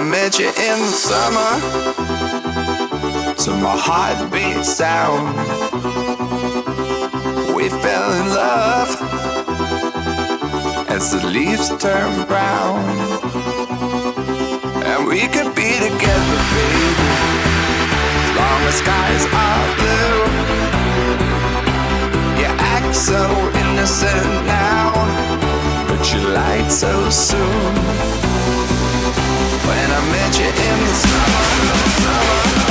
met you in the summer, to my heartbeat sound, we fell in love as the leaves turn brown. And we could be together, baby, as long as skies are blue. You act so innocent now, but you lied so soon. When I met you in the summer,